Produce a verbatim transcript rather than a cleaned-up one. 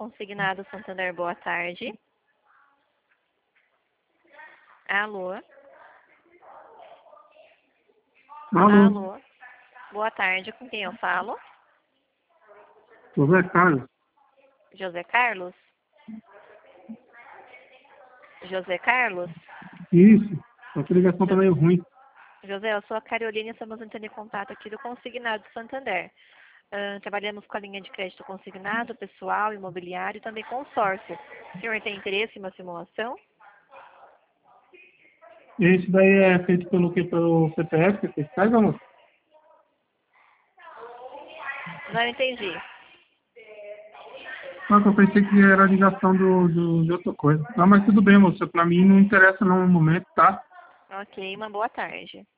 Consignado Santander, boa tarde. Alô? Alô, Alô? Boa tarde, com quem eu falo? José Carlos. José Carlos? José Carlos? Isso, essa ligação tá Jo- meio ruim. José, eu sou a Carolina, estamos entrando em contato aqui do Consignado Santander. Ahn, trabalhamos com a linha de crédito consignado, pessoal, imobiliário e também consórcio. O senhor tem interesse em uma simulação? Esse daí é feito pelo que? Pelo C P F que vocês fazem, amor? Não entendi. Só que eu pensei que era a ligação do, do, de outra coisa. Não, mas tudo bem, moça. Pra mim não interessa não no momento, tá? Ok, uma boa tarde.